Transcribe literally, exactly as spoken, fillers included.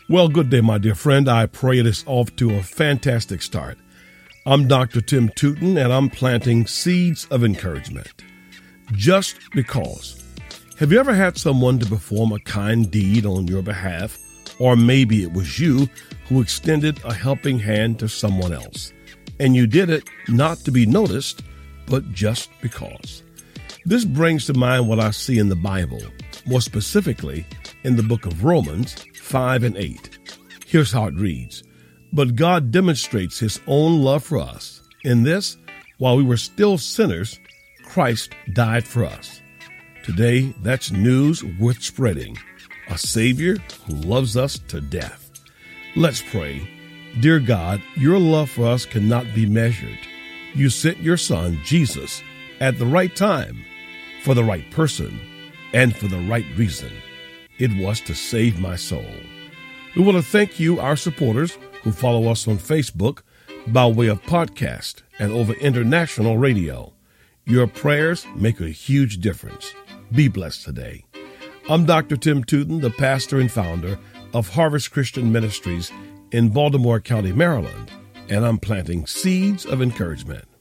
Well, good day, my dear friend. I pray it is off to a fantastic start. I'm Doctor Tim Tootin, and I'm planting seeds of encouragement. Just because. Have you ever had someone to perform a kind deed on your behalf? Or maybe it was you who extended a helping hand to someone else. And you did it not to be noticed, but just because. This brings to mind what I see in the Bible, more specifically in the book of Romans five and eight. Here's how it reads. But God demonstrates his own love for us. In this, while we were still sinners, Christ died for us. Today, that's news worth spreading. A Savior who loves us to death. Let's pray. Dear God, your love for us cannot be measured. You sent your Son, Jesus, at the right time, for the right person, and for the right reason. It was to save my soul. We want to thank you, our supporters, who follow us on Facebook by way of podcast and over international radio. Your prayers make a huge difference. Be blessed today. I'm Doctor Tim Tootin, the pastor and founder of Harvest Christian Ministries in Baltimore County, Maryland, and I'm planting seeds of encouragement.